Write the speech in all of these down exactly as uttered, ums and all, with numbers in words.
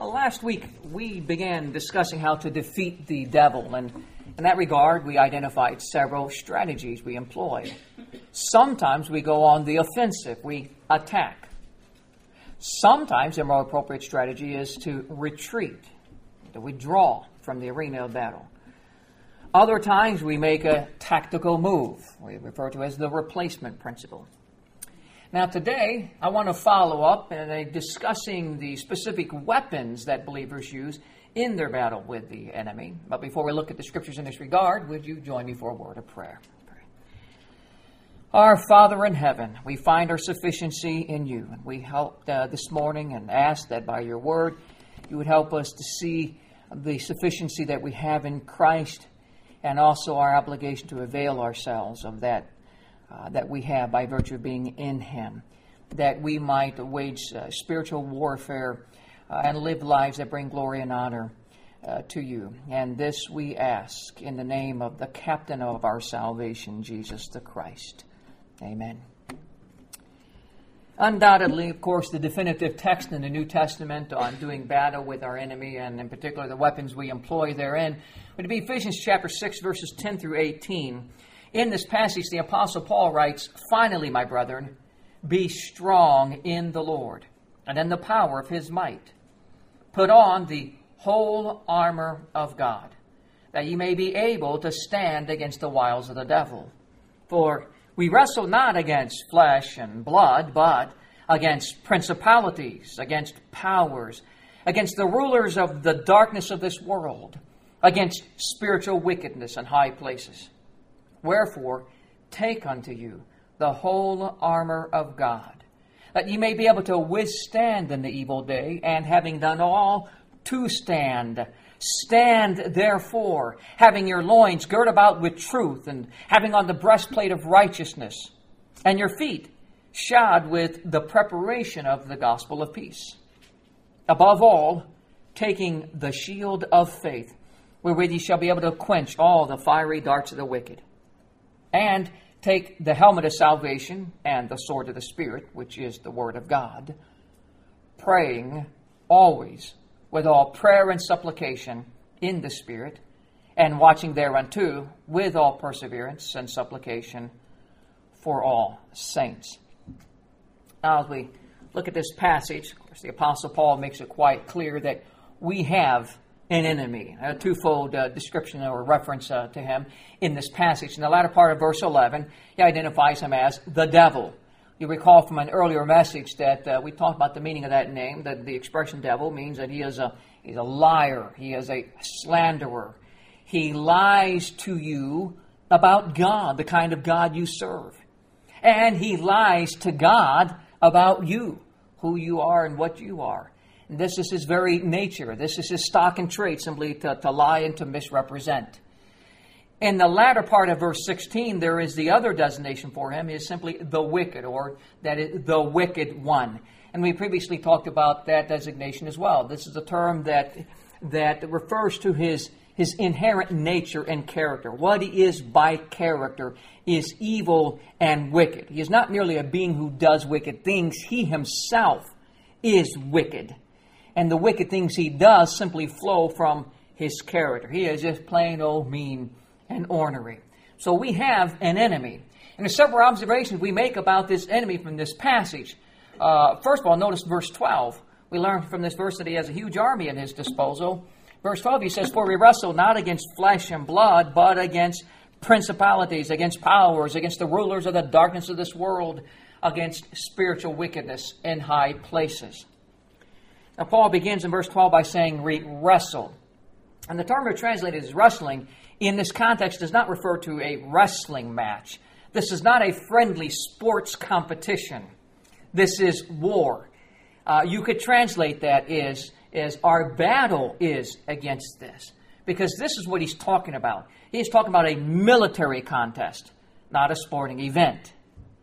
Uh, last week, we began discussing how to defeat the devil, and in that regard, we identified several strategies we employ. Sometimes we go on the offensive, we attack. Sometimes a more appropriate strategy is to retreat, to withdraw from the arena of battle. Other times we make a tactical move, we refer to as the replacement principle. Now today, I want to follow up in a discussing the specific weapons that believers use in their battle with the enemy. But before we look at the scriptures in this regard, would you join me for a word of prayer? Our Father in heaven, we find our sufficiency in you. And we helped uh, this morning and ask that by your word, you would help us to see the sufficiency that we have in Christ and also our obligation to avail ourselves of that Uh, that we have by virtue of being in Him, that we might wage uh, spiritual warfare uh, and live lives that bring glory and honor uh, to you. And this we ask in the name of the captain of our salvation, Jesus the Christ. Amen. Undoubtedly, of course, the definitive text in the New Testament on doing battle with our enemy, and in particular the weapons we employ therein, would be Ephesians chapter six, verses ten through eighteen. In this passage, the Apostle Paul writes, "Finally, my brethren, be strong in the Lord and in the power of His might. Put on the whole armor of God, that ye may be able to stand against the wiles of the devil. For we wrestle not against flesh and blood, but against principalities, against powers, against the rulers of the darkness of this world, against spiritual wickedness in high places. Wherefore, take unto you the whole armor of God, that ye may be able to withstand in the evil day, and having done all, to stand. Stand therefore, having your loins girt about with truth, and having on the breastplate of righteousness, and your feet shod with the preparation of the gospel of peace. Above all, taking the shield of faith, wherewith ye shall be able to quench all the fiery darts of the wicked. And take the helmet of salvation and the sword of the Spirit, which is the Word of God, praying always with all prayer and supplication in the Spirit, and watching thereunto with all perseverance and supplication for all saints." Now, as we look at this passage, of course, the Apostle Paul makes it quite clear that we have an enemy. A twofold uh, description or reference uh, to him in this passage. In the latter part of verse eleven, he identifies him as the devil. You recall from an earlier message that uh, we talked about the meaning of that name, that the expression devil means that he is a, he's a liar, he is a slanderer. He lies to you about God, the kind of God you serve. And he lies to God about you, who you are and what you are. This is his very nature. This is his stock and trade, simply to, to lie and to misrepresent. In the latter part of verse sixteen, there is the other designation for him, is simply the wicked, or that is the wicked one. And we previously talked about that designation as well. This is a term that that refers to his, his inherent nature and character. What he is by character is evil and wicked. He is not merely a being who does wicked things. He himself is wicked. And the wicked things he does simply flow from his character. He is just plain old mean and ornery. So we have an enemy. And there's several observations we make about this enemy from this passage. Uh, first of all, notice verse twelve. We learn from this verse that he has a huge army at his disposal. Verse twelve, he says, "For we wrestle not against flesh and blood, but against principalities, against powers, against the rulers of the darkness of this world, against spiritual wickedness in high places." Now, Paul begins in verse twelve by saying, we wrestle. And the term translated as wrestling in this context does not refer to a wrestling match. This is not a friendly sports competition. This is war. Uh, you could translate that as, as our battle is against this. Because this is what he's talking about. He's talking about a military contest, not a sporting event.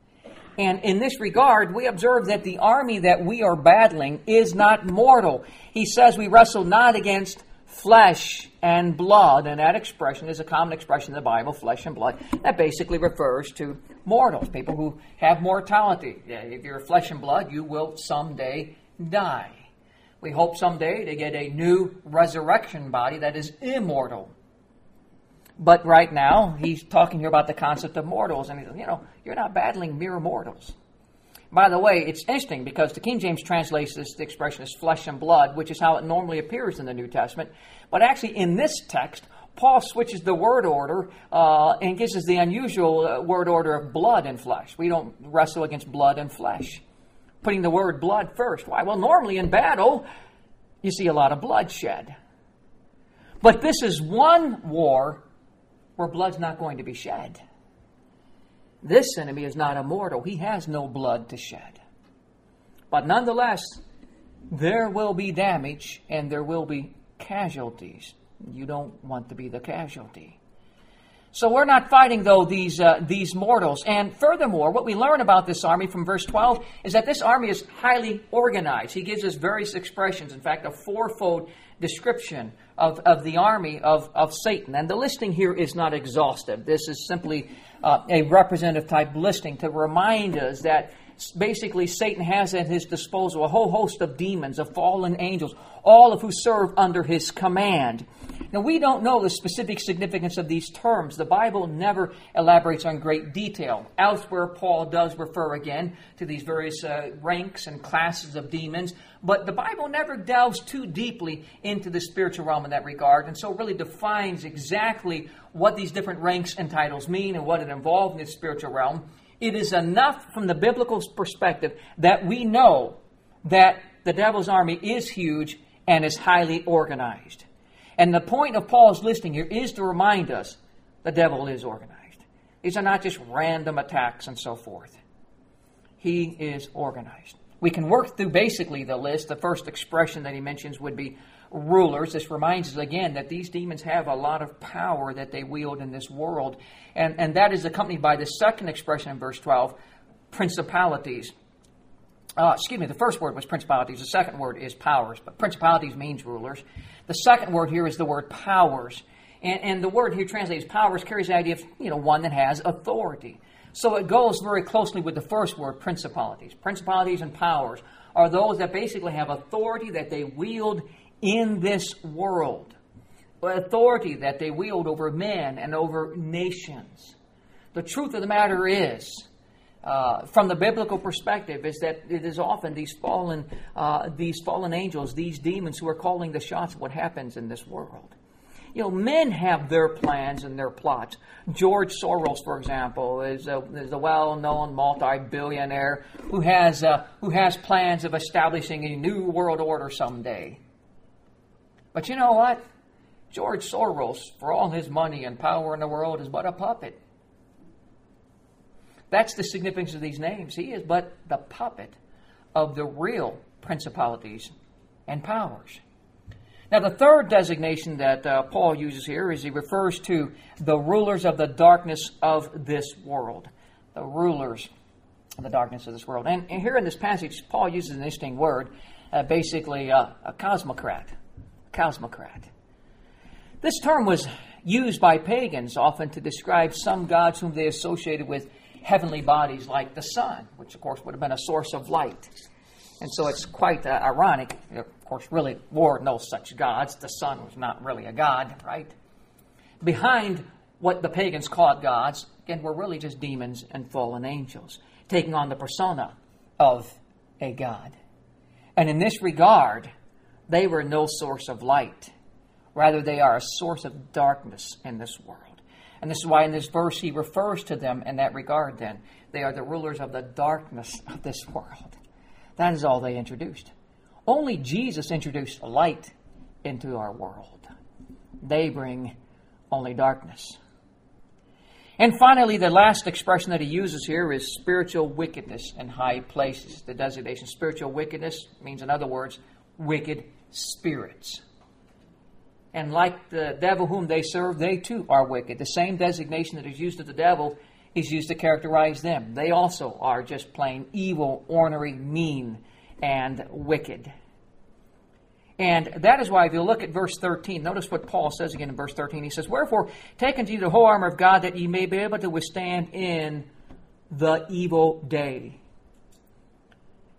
And in this regard, we observe that the army that we are battling is not mortal. He says we wrestle not against flesh and blood, and that expression is a common expression in the Bible, flesh and blood. That basically refers to mortals, people who have mortality. If you're flesh and blood, you will someday die. We hope someday to get a new resurrection body that is immortal. But right now, he's talking here about the concept of mortals. And he says, you know, you're not battling mere mortals. By the way, it's interesting because the King James translates this the expression as flesh and blood, which is how it normally appears in the New Testament. But actually, in this text, Paul switches the word order uh, and gives us the unusual uh, word order of blood and flesh. We don't wrestle against blood and flesh. Putting the word blood first. Why? Well, normally in battle, you see a lot of bloodshed. But this is one war where blood's not going to be shed. This enemy is not immortal. He has no blood to shed. But nonetheless, there will be damage and there will be casualties. You don't want to be the casualty. So we're not fighting, though, these uh, these mortals. And furthermore, what we learn about this army from verse twelve is that this army is highly organized. He gives us various expressions, in fact, a fourfold description of, of the army of, of Satan. And the listing here is not exhaustive. This is simply uh, a representative type listing to remind us that basically Satan has at his disposal a whole host of demons, of fallen angels, all of who serve under his command. Now, we don't know the specific significance of these terms. The Bible never elaborates on great detail. Elsewhere, Paul does refer again to these various uh, ranks and classes of demons, but the Bible never delves too deeply into the spiritual realm in that regard, and so really defines exactly what these different ranks and titles mean and what it involves in the spiritual realm. It is enough from the biblical perspective that we know that the devil's army is huge and is highly organized. And the point of Paul's listing here is to remind us the devil is organized. These are not just random attacks and so forth. He is organized. We can work through basically the list. The first expression that he mentions would be rulers. This reminds us again that these demons have a lot of power that they wield in this world. And, and that is accompanied by the second expression in verse twelve, principalities. Uh, excuse me, the first word was principalities. The second word is powers. But principalities means rulers. The second word here is the word powers. And, and the word here translated as powers carries the idea of, you know, one that has authority. So it goes very closely with the first word, principalities. Principalities and powers are those that basically have authority that they wield in this world. Authority that they wield over men and over nations. The truth of the matter is, Uh, from the biblical perspective, is that it is often these fallen, uh, these fallen angels, these demons who are calling the shots of what happens in this world. You know, men have their plans and their plots. George Soros, for example, is a, is a well-known multi-billionaire who has uh, who has plans of establishing a new world order someday. But you know what? George Soros, for all his money and power in the world, is but a puppet. That's the significance of these names. He is but the puppet of the real principalities and powers. Now, the third designation that uh, Paul uses here is he refers to the rulers of the darkness of this world. The rulers of the darkness of this world. And, and here in this passage, Paul uses an interesting word, uh, basically uh, a cosmocrat. Cosmocrat. This term was used by pagans often to describe some gods whom they associated with heavenly bodies like the sun, which of course would have been a source of light. And so it's quite uh, ironic. Of course, really, Lord knows such gods. The sun was not really a god, right? Behind what the pagans called gods, again, were really just demons and fallen angels, taking on the persona of a god. And in this regard, they were no source of light. Rather, they are a source of darkness in this world. And this is why in this verse he refers to them in that regard then. They are the rulers of the darkness of this world. That is all they introduced. Only Jesus introduced light into our world. They bring only darkness. And finally, the last expression that he uses here is spiritual wickedness in high places. The designation spiritual wickedness means, in other words, wicked spirits. And like the devil whom they serve, they too are wicked. The same designation that is used of the devil is used to characterize them. They also are just plain evil, ornery, mean, and wicked. And that is why if you look at verse thirteen, notice what Paul says again in verse thirteen. He says, "Wherefore, take unto you the whole armor of God, that ye may be able to withstand in the evil day."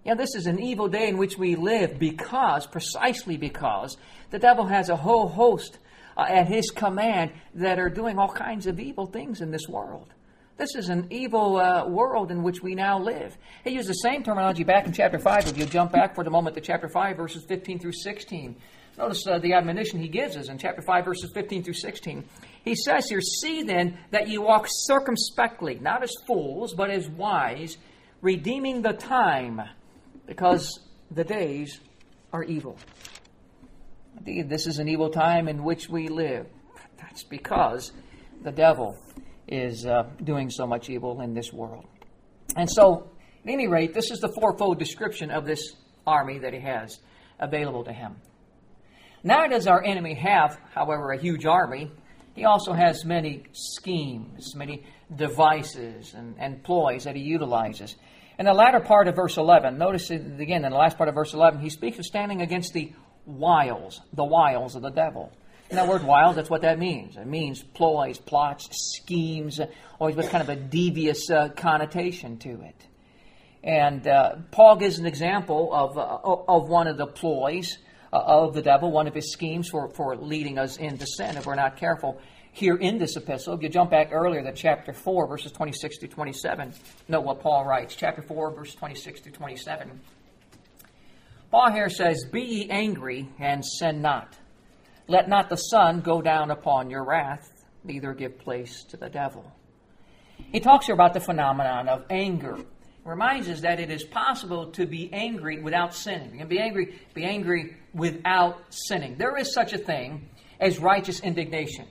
You know, this is an evil day in which we live because, precisely because, the devil has a whole host uh, at his command that are doing all kinds of evil things in this world. This is an evil uh, world in which we now live. He used the same terminology back in chapter five. If you jump back for the moment to chapter five, verses fifteen through sixteen. Notice uh, the admonition he gives us in chapter five, verses fifteen through sixteen. He says here, "See then that ye walk circumspectly, not as fools, but as wise, redeeming the time, because the days are evil." Indeed, this is an evil time in which we live. That's because the devil is uh, doing so much evil in this world. And so, at any rate, this is the fourfold description of this army that he has available to him. Now does our enemy have, however, a huge army. He also has many schemes, many devices and, and ploys that he utilizes. In the latter part of verse eleven, notice it again in the last part of verse eleven, he speaks of standing against the wiles, the wiles of the devil. And that word wiles, that's what that means. It means ploys, plots, schemes, always with kind of a devious uh, connotation to it. And uh, Paul gives an example of uh, of one of the ploys uh, of the devil, one of his schemes for, for leading us into sin if we're not careful. Here in this epistle, if you jump back earlier to chapter four, verses twenty-six through twenty-seven, note what Paul writes. Chapter four, verses twenty-six through twenty-seven. Paul here says, "Be ye angry, and sin not. Let not the sun go down upon your wrath, neither give place to the devil." He talks here about the phenomenon of anger. He reminds us that it is possible to be angry without sinning. You can be angry, be angry without sinning. There is such a thing as righteous indignation.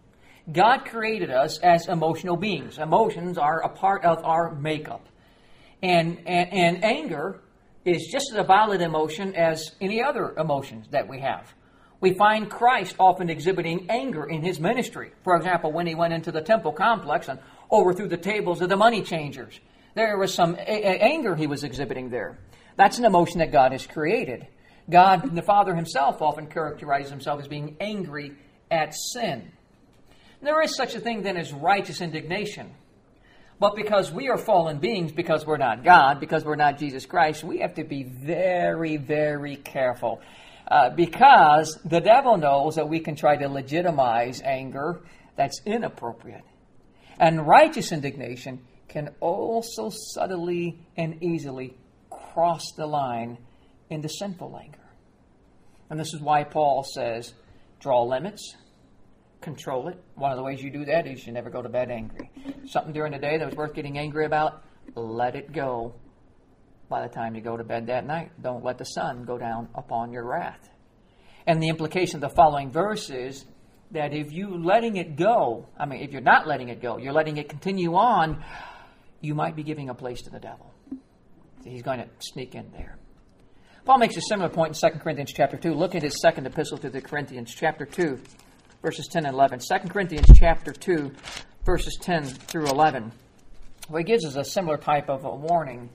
God created us as emotional beings. Emotions are a part of our makeup. And, and, and anger is just as a valid emotion as any other emotions that we have. We find Christ often exhibiting anger in his ministry. For example, when he went into the temple complex and overthrew the tables of the money changers, there was some a- a- anger he was exhibiting there. That's an emotion that God has created. God, the Father himself, often characterizes himself as being angry at sin. There is such a thing then as righteous indignation. But because we are fallen beings, because we're not God, because we're not Jesus Christ, we have to be very, very careful. Uh, because the devil knows that we can try to legitimize anger that's inappropriate. And righteous indignation can also subtly and easily cross the line into sinful anger. And this is why Paul says, draw limits, control it. One of the ways you do that is you never go to bed angry. Something during the day that was worth getting angry about, let it go. By the time you go to bed that night, don't let the sun go down upon your wrath. And the implication of the following verse is that if you letting it go, I mean, if you're not letting it go, you're letting it continue on, you might be giving a place to the devil. So he's going to sneak in there. Paul makes a similar point in Second Corinthians chapter two. Look at his second epistle to the Corinthians, chapter two, verses ten and eleven. Second Corinthians chapter two, verses ten through eleven. Well, he gives us a similar type of a warning.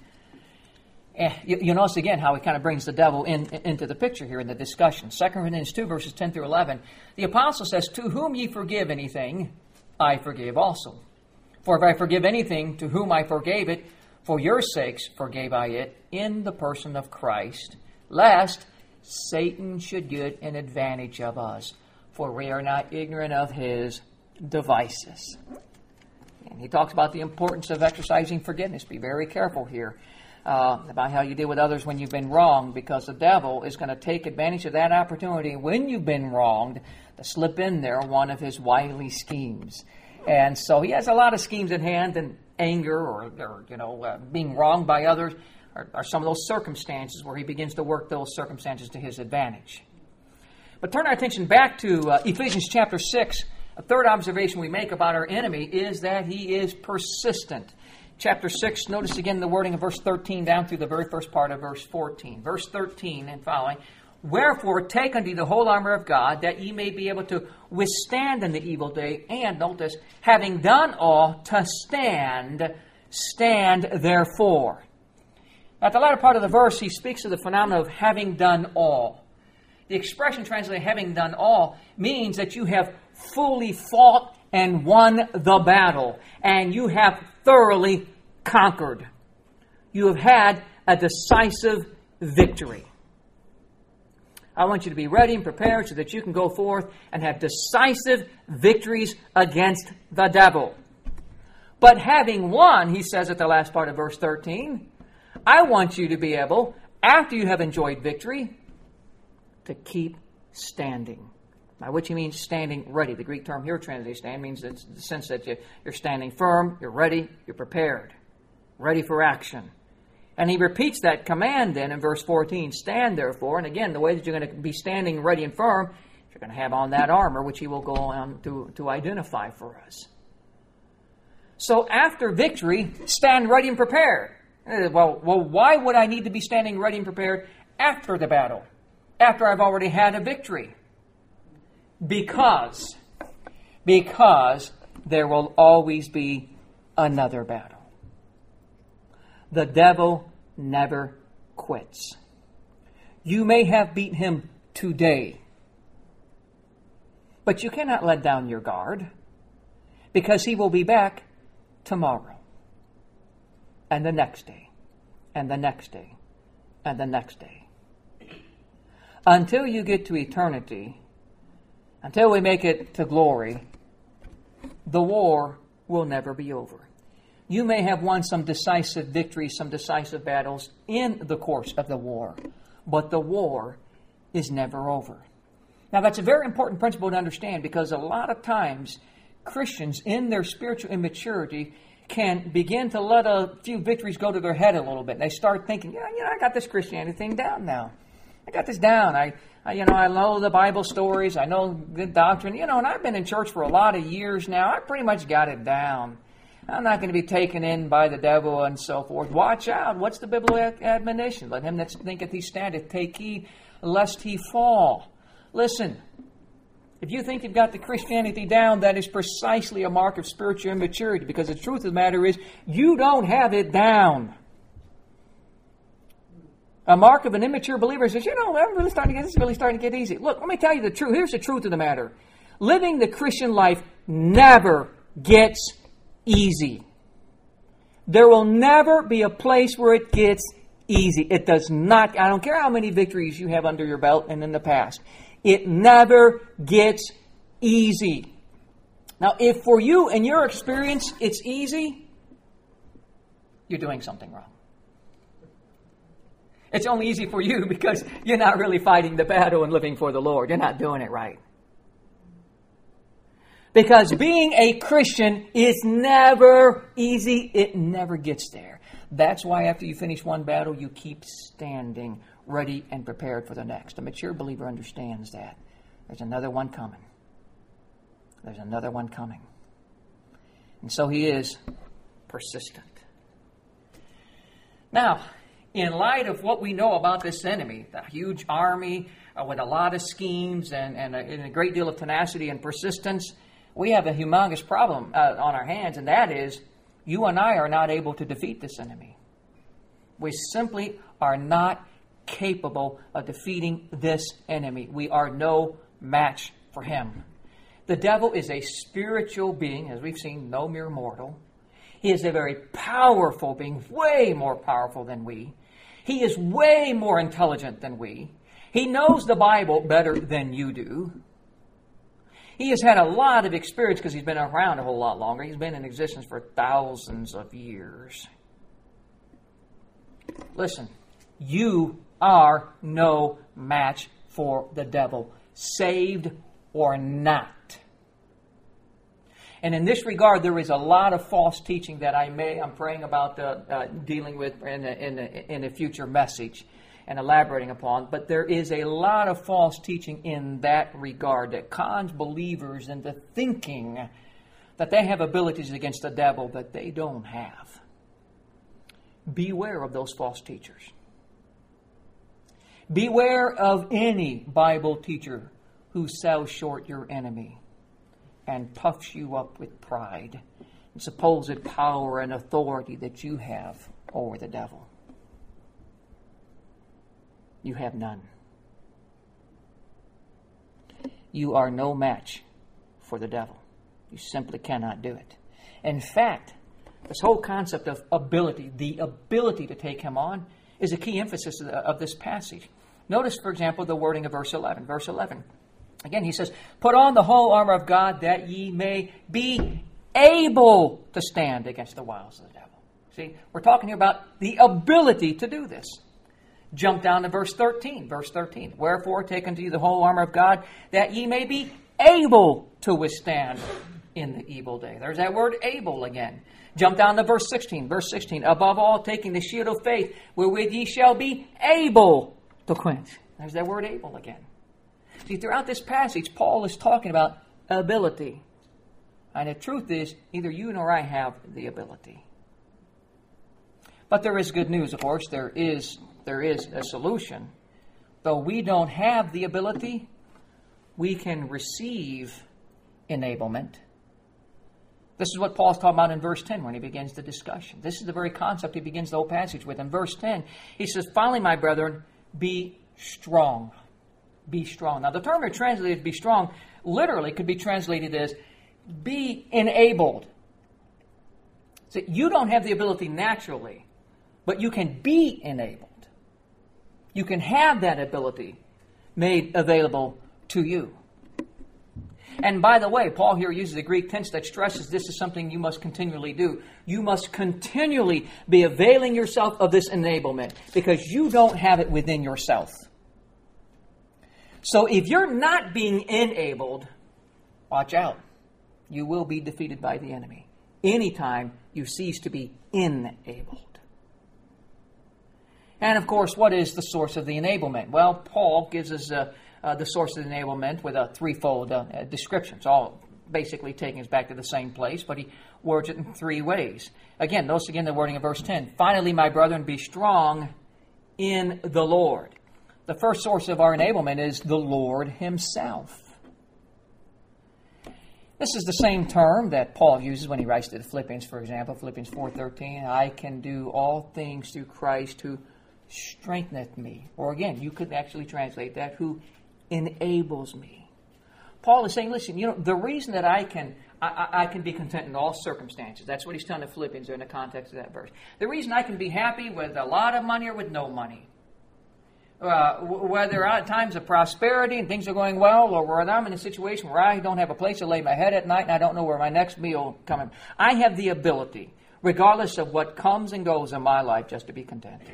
You, you notice again how he kind of brings the devil in, into the picture here in the discussion. Second Corinthians two, verses ten through eleven. The apostle says, "To whom ye forgive anything, I forgive also. For if I forgive anything, to whom I forgave it, for your sakes forgave I it, in the person of Christ, lest Satan should get an advantage of us, for we are not ignorant of his devices." And he talks about the importance of exercising forgiveness. Be very careful here. Uh, about how you deal with others when you've been wronged, because the devil is going to take advantage of that opportunity when you've been wronged to slip in there one of his wily schemes. And so he has a lot of schemes in hand, and anger or, or you know, uh, being wronged by others are, are some of those circumstances where he begins to work those circumstances to his advantage. But turn our attention back to uh, Ephesians chapter six. A third observation we make about our enemy is that he is persistent. Chapter six, notice again the wording of verse thirteen down through the very first part of verse fourteen. Verse thirteen and following. "Wherefore take unto you the whole armor of God, that ye may be able to withstand in the evil day, and," notice, "having done all, to stand, stand therefore." At the latter part of the verse, he speaks of the phenomenon of having done all. The expression translated "having done all" means that you have fully fought and won the battle, and you have thoroughly conquered. You have had a decisive victory. I want you to be ready and prepared so that you can go forth and have decisive victories against the devil. But having won, he says at the last part of verse thirteen, I want you to be able, after you have enjoyed victory, to keep standing. By which he means standing ready. The Greek term here, translated stand, means it's the sense that you, you're standing firm, you're ready, you're prepared, ready for action. And he repeats that command then in verse fourteen, stand therefore. And again, the way that you're going to be standing ready and firm, you're going to have on that armor, which he will go on to, to identify for us. So after victory, stand ready and prepared. Well, well, why would I need to be standing ready and prepared after the battle? After I've already had a victory? Because, because there will always be another battle. The devil never quits. You may have beat him today, but you cannot let down your guard, because he will be back tomorrow, and the next day, and the next day, and the next day. Until you get to eternity, until we make it to glory, the war will never be over. You may have won some decisive victories, some decisive battles in the course of the war, but the war is never over. Now, that's a very important principle to understand, because a lot of times Christians in their spiritual immaturity can begin to let a few victories go to their head a little bit. They start thinking, yeah, you know, I got this Christianity thing down now. I got this down. I, I, you know, I know the Bible stories. I know good doctrine. You know, and I've been in church for a lot of years now. I pretty much got it down. I'm not going to be taken in by the devil and so forth. Watch out. What's the biblical admonition? Let him that thinketh he standeth take heed lest he fall. Listen, if you think you've got the Christianity down, that is precisely a mark of spiritual immaturity, because the truth of the matter is you don't have it down. A mark of an immature believer says, you know, I'm really starting to get, this is really starting to get easy. Look, let me tell you the truth. Here's the truth of the matter. Living the Christian life never gets easy. There will never be a place where it gets easy. It does not. I don't care how many victories you have under your belt and in the past. It never gets easy. Now, if for you and your experience it's easy, you're doing something wrong. It's only easy for you because you're not really fighting the battle and living for the Lord. You're not doing it right. Because being a Christian is never easy. It never gets there. That's why after you finish one battle, you keep standing ready and prepared for the next. A mature believer understands that. There's another one coming. There's another one coming. And so he is persistent. Now, in light of what we know about this enemy, the huge army uh, with a lot of schemes and, and, a, and a great deal of tenacity and persistence, we have a humongous problem uh, on our hands, and that is you and I are not able to defeat this enemy. We simply are not capable of defeating this enemy. We are no match for him. The devil is a spiritual being, as we've seen, no mere mortal. He is a very powerful being, way more powerful than we. He is way more intelligent than we. He knows the Bible better than you do. He has had a lot of experience because he's been around a whole lot longer. He's been in existence for thousands of years. Listen, you are no match for the devil, saved or not. And in this regard, there is a lot of false teaching that I may, I'm praying about uh, uh, dealing with in a, in, a, in a future message and elaborating upon. But there is a lot of false teaching in that regard that cons believers into thinking that they have abilities against the devil that they don't have. Beware of those false teachers. Beware of any Bible teacher who sells short your enemy and puffs you up with pride and supposed power and authority that you have over the devil. You have none. You are no match for the devil. You simply cannot do it. In fact, this whole concept of ability, the ability to take him on, is a key emphasis of, the, of this passage. Notice, for example, the wording of verse eleven. Verse eleven. Again, he says, put on the whole armor of God that ye may be able to stand against the wiles of the devil. See, we're talking here about the ability to do this. Jump down to verse thirteen. Verse thirteen. Wherefore take unto you the whole armor of God, that ye may be able to withstand in the evil day. There's that word able again. Jump down to verse sixteen. Verse sixteen. Above all, taking the shield of faith, wherewith ye shall be able to quench. There's that word able again. See, throughout this passage, Paul is talking about ability. And the truth is, neither you nor I have the ability. But there is good news, of course. There is, there is a solution. Though we don't have the ability, we can receive enablement. This is what Paul's talking about in verse ten when he begins the discussion. This is the very concept he begins the whole passage with. In verse ten, he says, finally, my brethren, be strong. Be strong. Now, the term here translated be strong literally could be translated as be enabled. So you don't have the ability naturally, but you can be enabled. You can have that ability made available to you. And by the way, Paul here uses the Greek tense that stresses this is something you must continually do. You must continually be availing yourself of this enablement because you don't have it within yourself. So if you're not being enabled, watch out. You will be defeated by the enemy anytime you cease to be enabled. And of course, what is the source of the enablement? Well, Paul gives us uh, uh, the source of the enablement with a threefold uh, description. It's all basically taking us back to the same place, but he words it in three ways. Again, notice again the wording of verse ten. Finally, my brethren, be strong in the Lord. The first source of our enablement is the Lord Himself. This is the same term that Paul uses when he writes to the Philippians, for example, Philippians four thirteen. I can do all things through Christ who strengtheneth me. Or again, you could actually translate that, who enables me. Paul is saying, listen, you know, the reason that I can I, I can be content in all circumstances, that's what he's telling the Philippians in the context of that verse. The reason I can be happy with a lot of money or with no money, Uh, whether at times of prosperity and things are going well, or whether I'm in a situation where I don't have a place to lay my head at night and I don't know where my next meal coming. I have the ability, regardless of what comes and goes in my life, just to be content.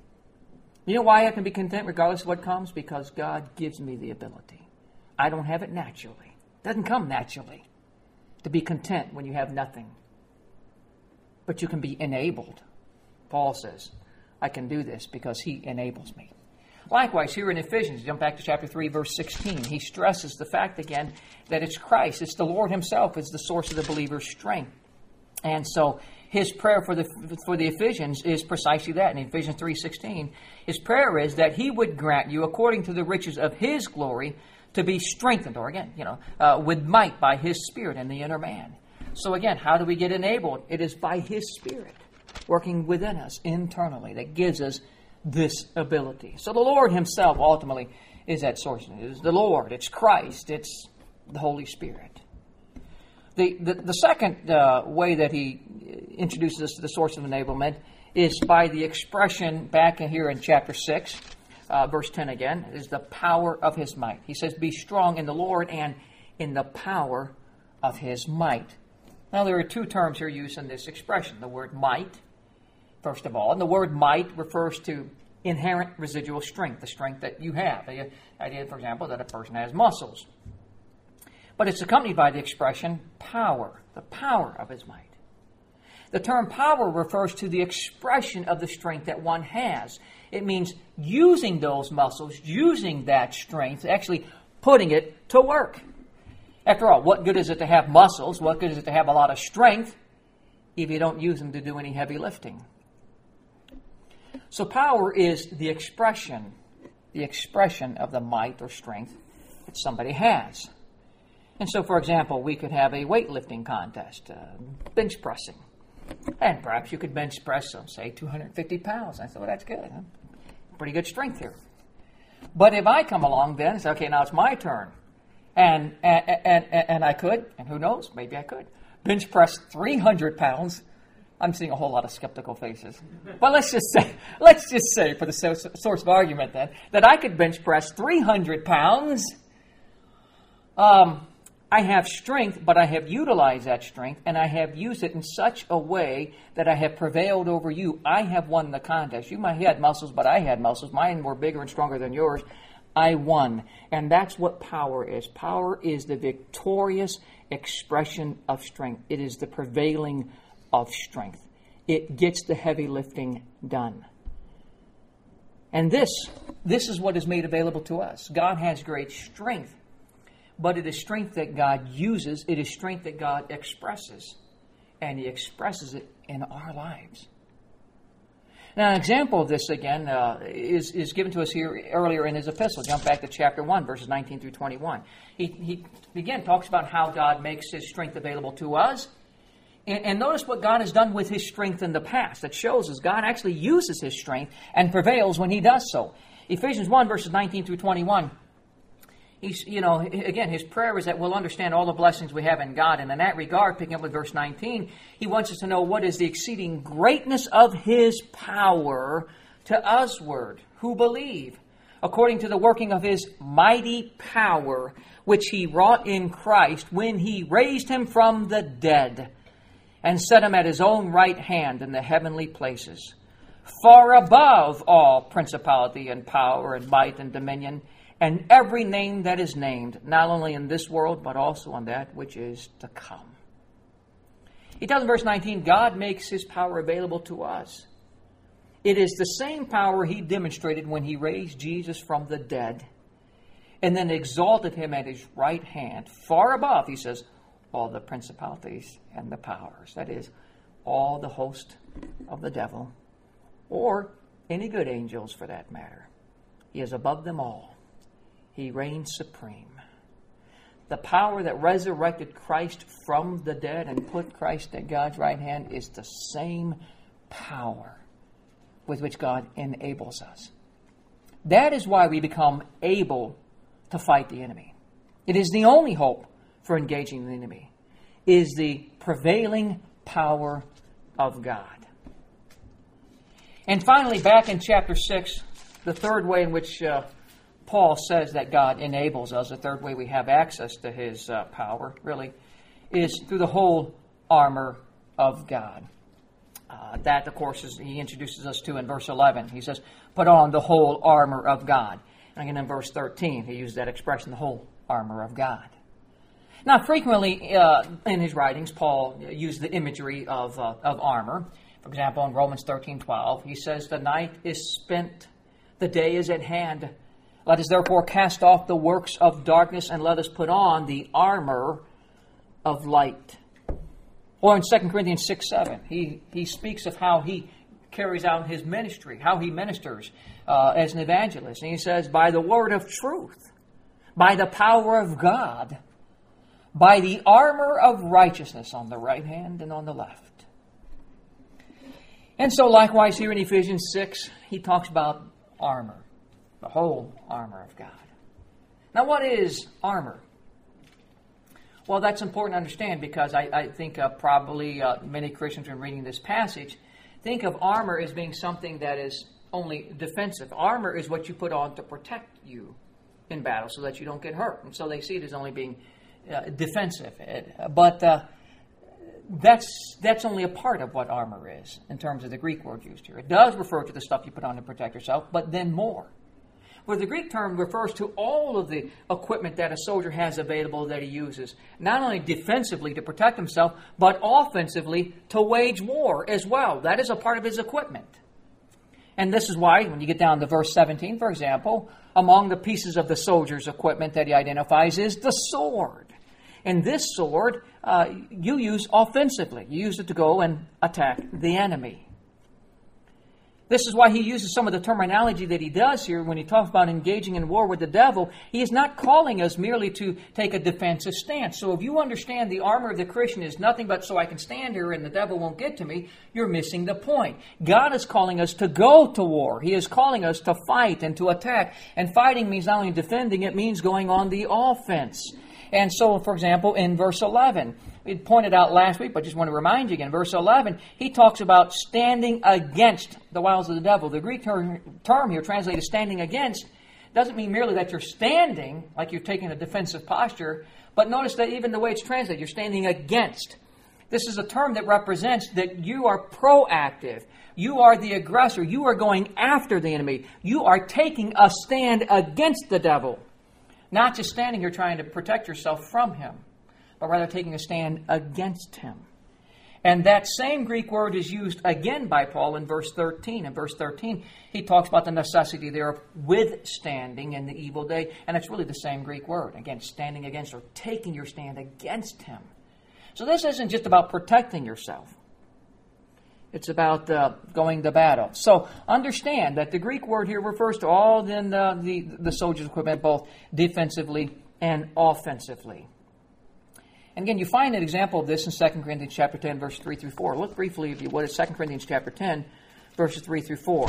You know why I can be content regardless of what comes? Because God gives me the ability. I don't have it naturally. It doesn't come naturally to be content when you have nothing. But you can be enabled. Paul says, I can do this because He enables me. Likewise, here in Ephesians, jump back to chapter three, verse sixteen, he stresses the fact again that it's Christ, it's the Lord Himself is the source of the believer's strength. And so his prayer for the for the Ephesians is precisely that. In Ephesians three sixteen, his prayer is that He would grant you, according to the riches of His glory, to be strengthened, or again, you know, uh, with might by His Spirit in the inner man. So again, how do we get enabled? It is by His Spirit working within us internally that gives us this ability. So the Lord Himself ultimately is that source. It is the Lord, it's Christ, it's the Holy Spirit. The, the, the second uh, way that he introduces us to the source of enablement is by the expression back in here in chapter six, uh, verse ten again, is the power of His might. He says, be strong in the Lord and in the power of His might. Now there are two terms here used in this expression. The word might, first of all. And the word might refers to inherent residual strength, the strength that you have. The idea, for example, that a person has muscles. But it's accompanied by the expression power, the power of his might. The term power refers to the expression of the strength that one has. It means using those muscles, using that strength, actually putting it to work. After all, what good is it to have muscles? What good is it to have a lot of strength if you don't use them to do any heavy lifting? So power is the expression, the expression of the might or strength that somebody has. And so, for example, we could have a weightlifting contest, uh, bench pressing. And perhaps you could bench press, um, say, two hundred fifty pounds. I thought, well, that's good. Huh? Pretty good strength here. But if I come along then and say, okay, now it's my turn. And, and, and, and I could, and who knows, maybe I could, bench press three hundred pounds. I'm seeing a whole lot of skeptical faces. But let's just say, let's just say, for the source of argument then, that I could bench press three hundred pounds. Um, I have strength, but I have utilized that strength, and I have used it in such a way that I have prevailed over you. I have won the contest. You might have had muscles, but I had muscles. Mine were bigger and stronger than yours. I won. And that's what power is. Power is the victorious expression of strength. It is the prevailing of strength. It gets the heavy lifting done. And this, this is what is made available to us. God has great strength, but it is strength that God uses. It is strength that God expresses. And He expresses it in our lives. Now, an example of this, again, uh, is, is given to us here earlier in his epistle. Jump back to chapter one, verses nineteen through twenty-one. He, he again, talks about how God makes His strength available to us. And, and notice what God has done with His strength in the past. That shows us God actually uses His strength and prevails when He does so. Ephesians one, verses nineteen through twenty-one. He's, you know, again, his prayer is that we'll understand all the blessings we have in God. And in that regard, picking up with verse nineteen, he wants us to know what is the exceeding greatness of His power to usward, who believe, according to the working of His mighty power, which He wrought in Christ when He raised Him from the dead and set Him at His own right hand in the heavenly places, far above all principality and power and might and dominion, and every name that is named, not only in this world, but also in that which is to come. He tells in verse nineteen, God makes His power available to us. It is the same power He demonstrated when He raised Jesus from the dead and then exalted Him at His right hand, far above, he says, all the principalities and the powers. That is, all the host of the devil, or any good angels for that matter. He is above them all. He reigns supreme. The power that resurrected Christ from the dead and put Christ at God's right hand is the same power with which God enables us. That is why we become able to fight the enemy. It is the only hope for engaging the enemy, is the prevailing power of God. And finally, back in chapter six, the third way in which uh, Paul says that God enables us, the third way we have access to His uh, power, really, is through the whole armor of God. Uh, that, of course, is, he introduces us to in verse eleven. He says, put on the whole armor of God. And again in verse thirteen, he uses that expression, the whole armor of God. Now, frequently uh, in his writings, Paul used the imagery of, uh, of armor. For example, in Romans thirteen twelve, he says, the night is spent, the day is at hand. Let us therefore cast off the works of darkness and let us put on the armor of light. Or in Second Corinthians six seven, he, he speaks of how he carries out his ministry, how he ministers uh, as an evangelist. And he says, by the word of truth, by the power of God, by the armor of righteousness on the right hand and on the left. And so likewise here in Ephesians six, he talks about armor. The whole armor of God. Now, what is armor? Well, that's important to understand because I, I think uh, probably uh, many Christians in reading this passage think of armor as being something that is only defensive. Armor is what you put on to protect you in battle so that you don't get hurt. And so they see it as only being uh, defensive. It, but uh, that's, that's only a part of what armor is in terms of the Greek word used here. It does refer to the stuff you put on to protect yourself, but then more. Where the Greek term refers to all of the equipment that a soldier has available that he uses, not only defensively to protect himself, but offensively to wage war as well. That is a part of his equipment. And this is why, when you get down to verse seventeen, for example, among the pieces of the soldier's equipment that he identifies is the sword. And this sword, uh, you use offensively. You use it to go and attack the enemy. This is why he uses some of the terminology that he does here when he talks about engaging in war with the devil. He is not calling us merely to take a defensive stance. So if you understand the armor of the Christian is nothing but so I can stand here and the devil won't get to me, you're missing the point. God is calling us to go to war. He is calling us to fight and to attack. And fighting means not only defending, it means going on the offense. And so, for example, in verse eleven, we pointed out last week, but just want to remind you again. Verse eleven, he talks about standing against the wiles of the devil. The Greek term, term here, translated standing against, doesn't mean merely that you're standing, like you're taking a defensive posture, but notice that even the way it's translated, you're standing against. This is a term that represents that you are proactive. You are the aggressor. You are going after the enemy. You are taking a stand against the devil. Not just standing here trying to protect yourself from him, but rather taking a stand against him. And that same Greek word is used again by Paul in verse thirteen. In verse thirteen, he talks about the necessity there of withstanding in the evil day. And it's really the same Greek word. Again, standing against or taking your stand against him. So this isn't just about protecting yourself. It's about uh, going to battle. So understand that the Greek word here refers to all the, the, the soldiers' equipment, both defensively and offensively. And again, you find an example of this in Second Corinthians chapter ten, verse three through four. Look briefly, if you would, at Second Corinthians chapter ten, verses three through four.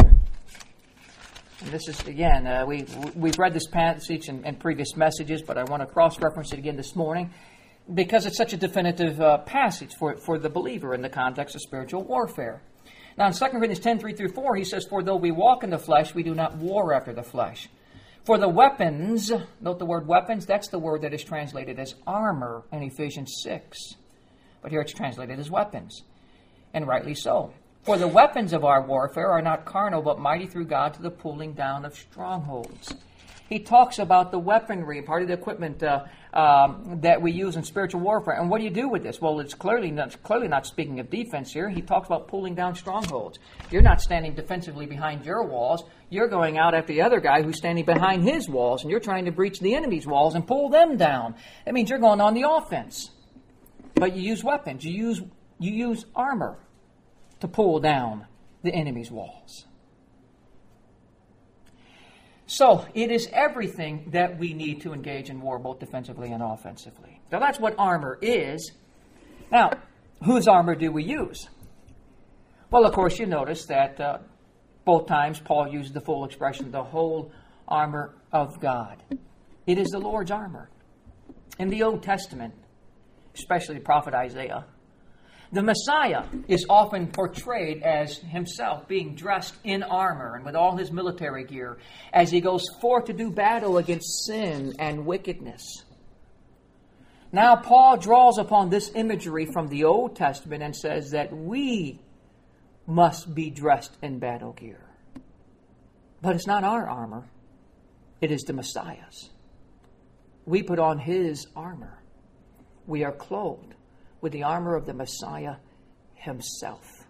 And this is, again, uh, we, we've read this passage in, in previous messages, but I want to cross-reference it again this morning because it's such a definitive uh, passage for, for the believer in the context of spiritual warfare. Now, in Second Corinthians ten, three through four, he says, "For though we walk in the flesh, we do not war after the flesh. For the weapons," note the word weapons, that's the word that is translated as armor in Ephesians six. But here it's translated as weapons, and rightly so. "For the weapons of our warfare are not carnal, but mighty through God to the pulling down of strongholds." He talks about the weaponry, part of the equipment uh, um, that we use in spiritual warfare. And what do you do with this? Well, it's clearly not, clearly not speaking of defense here. He talks about pulling down strongholds. You're not standing defensively behind your walls. You're going out after the other guy who's standing behind his walls, and you're trying to breach the enemy's walls and pull them down. That means you're going on the offense. But you use weapons. You use, you use armor to pull down the enemy's walls. So, it is everything that we need to engage in war, both defensively and offensively. So that's what armor is. Now, whose armor do we use? Well, of course, you notice that uh, both times Paul used the full expression, the whole armor of God. It is the Lord's armor. In the Old Testament, especially the prophet Isaiah, the Messiah is often portrayed as himself being dressed in armor and with all his military gear as he goes forth to do battle against sin and wickedness. Now Paul draws upon this imagery from the Old Testament and says that we must be dressed in battle gear. But it's not our armor. It is the Messiah's. We put on his armor. We are clothed with the armor of the Messiah himself.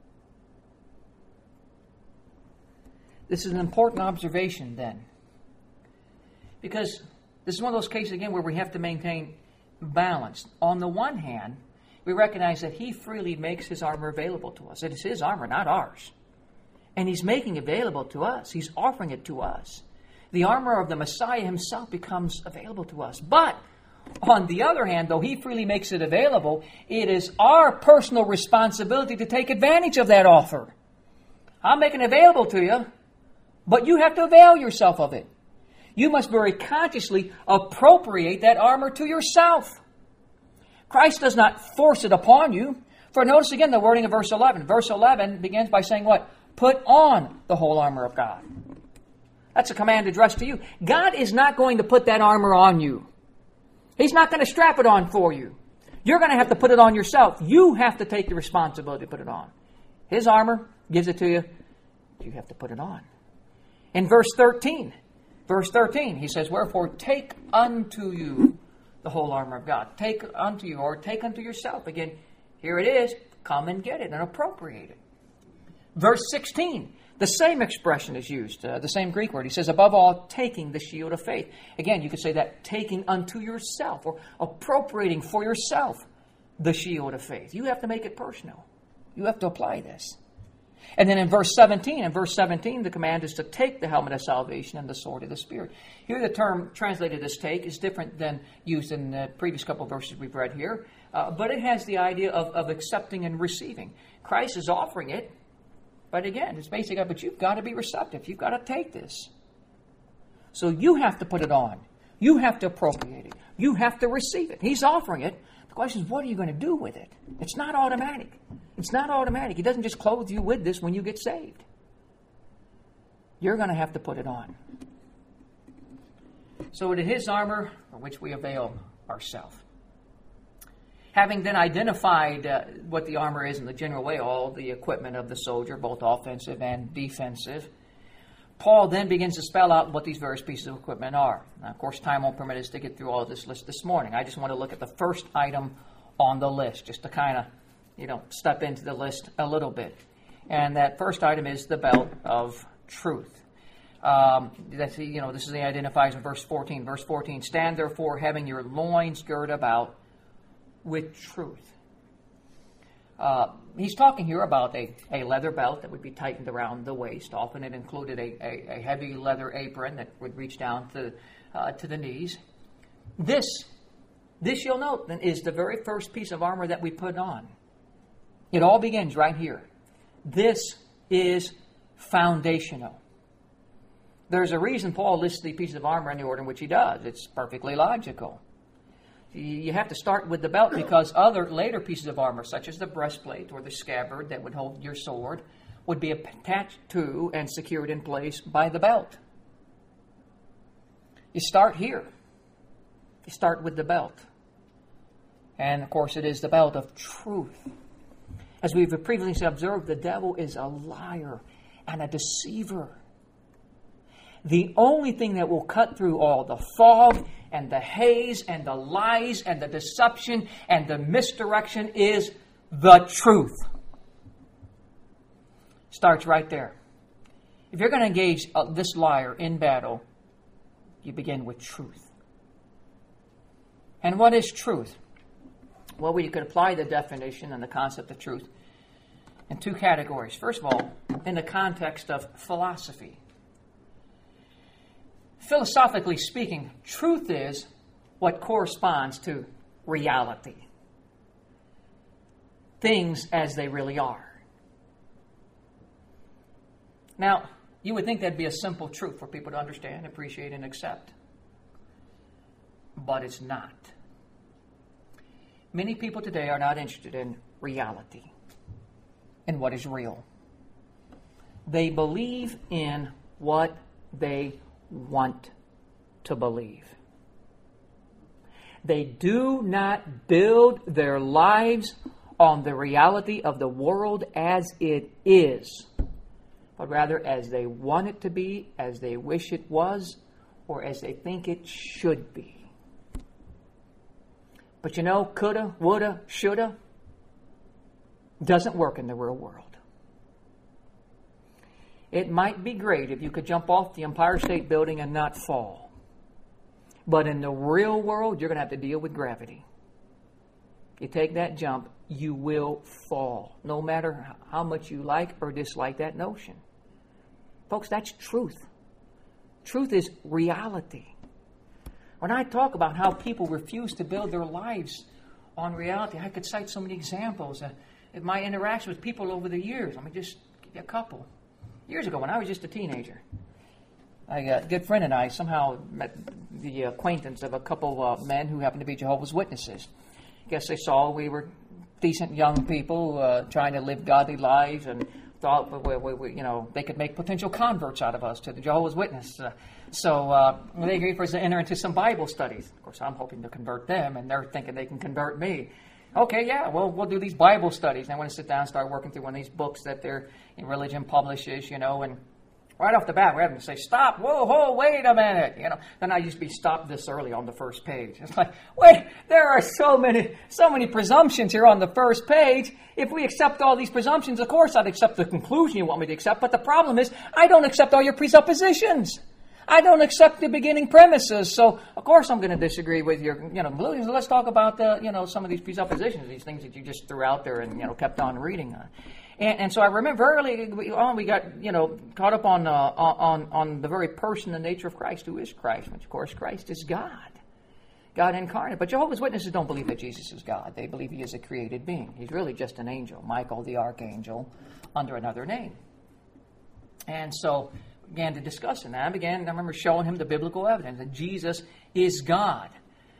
This is an important observation then, because this is one of those cases again where we have to maintain balance. On the one hand, we recognize that he freely makes his armor available to us. It is his armor, not ours. And he's making it available to us. He's offering it to us. The armor of the Messiah himself becomes available to us. But on the other hand, though he freely makes it available, it is our personal responsibility to take advantage of that offer. I'm making it available to you, but you have to avail yourself of it. You must very consciously appropriate that armor to yourself. Christ does not force it upon you. For notice again the wording of verse eleven. Verse eleven begins by saying what? Put on the whole armor of God. That's a command addressed to you. God is not going to put that armor on you. He's not going to strap it on for you. You're going to have to put it on yourself. You have to take the responsibility to put it on. His armor gives it to you. You have to put it on. In verse thirteen, verse thirteen, he says, "Wherefore take unto you the whole armor of God." Take unto you, or take unto yourself. Again, here it is. Come and get it and appropriate it. Verse sixteen, the same expression is used, uh, the same Greek word. He says, "Above all, taking the shield of faith." Again, you could say that taking unto yourself or appropriating for yourself the shield of faith. You have to make it personal. You have to apply this. And then in verse seventeen, in verse seventeen, the command is to take the helmet of salvation and the sword of the Spirit. Here the term translated as take is different than used in the previous couple of verses we've read here, uh, but it has the idea of, of accepting and receiving. Christ is offering it. But again, it's basically, but you've got to be receptive. You've got to take this. So you have to put it on. You have to appropriate it. You have to receive it. He's offering it. The question is, what are you going to do with it? It's not automatic. It's not automatic. He doesn't just clothe you with this when you get saved. You're going to have to put it on. So it is His armor for which we avail ourselves. Having then identified uh, what the armor is in the general way, all the equipment of the soldier, both offensive and defensive, Paul then begins to spell out what these various pieces of equipment are. Now, of course, time won't permit us to get through all of this list this morning. I just want to look at the first item on the list, just to kind of, you know, step into the list a little bit. And that first item is the belt of truth. Um, that's, you know, this is the identifies in verse fourteen. Verse fourteen, stand therefore having your loins girt about with truth. Uh, he's talking here about a, a leather belt that would be tightened around the waist. Often it included a, a, a heavy leather apron that would reach down to, uh, to the knees. This, this you'll note, then, is the very first piece of armor that we put on. It all begins right here. This is foundational. There's a reason Paul lists the pieces of armor in the order in which he does. It's perfectly logical. You have to start with the belt because other later pieces of armor, such as the breastplate or the scabbard that would hold your sword, would be attached to and secured in place by the belt. You start here. You start with the belt. And, of course, it is the belt of truth. As we've previously observed, the devil is a liar and a deceiver. The only thing that will cut through all the fog and the haze and the lies and the deception and the misdirection is the truth. Starts right there. If you're going to engage uh, this liar in battle, you begin with truth. And what is truth? Well, we could apply the definition and the concept of truth in two categories. First of all, in the context of philosophy. Philosophically speaking, truth is what corresponds to reality. Things as they really are. Now, you would think that'd be a simple truth for people to understand, appreciate, and accept. But it's not. Many people today are not interested in reality, in what is real. They believe in what they want to believe. They do not build their lives on the reality of the world as it is, but rather as they want it to be, as they wish it was, or as they think it should be. But you know, coulda, woulda, shoulda doesn't work in the real world. It might be great if you could jump off the Empire State Building and not fall. But in the real world, you're going to have to deal with gravity. You take that jump, you will fall, no matter how much you like or dislike that notion. Folks, that's truth. Truth is reality. When I talk about how people refuse to build their lives on reality, I could cite so many examples uh, in my interaction with people over the years. Let me just give you a couple. Years ago, when I was just a teenager, I, a good friend and I somehow met the acquaintance of a couple of uh, men who happened to be Jehovah's Witnesses. I guess they saw we were decent young people uh, trying to live godly lives and thought we, we, we, you know, they could make potential converts out of us to the Jehovah's Witness. Uh, so uh, they agreed for us to enter into some Bible studies. Of course, I'm hoping to convert them, and they're thinking they can convert me. Okay, yeah, well, we'll do these Bible studies. And I want to sit down and start working through one of these books that their religion publishes, you know, and right off the bat, we're having to say, stop, whoa, whoa, wait a minute, you know. Then I used to be stopped this early on the first page. It's like, wait, there are so many, so many presumptions here on the first page. If we accept all these presumptions, of course I'd accept the conclusion you want me to accept, but the problem is I don't accept all your presuppositions. I don't accept the beginning premises, so of course I'm going to disagree with your, you know, conclusions. Let's talk about the, you know, some of these presuppositions, these things that you just threw out there and, you know, kept on reading on. And, and so I remember early on we got, you know, caught up on, uh, on on the very person and nature of Christ, who is Christ, which of course Christ is God, God incarnate. But Jehovah's Witnesses don't believe that Jesus is God. They believe he is a created being. He's really just an angel, Michael the archangel, under another name. And so began to discuss it. And I began, I remember showing him the biblical evidence that Jesus is God.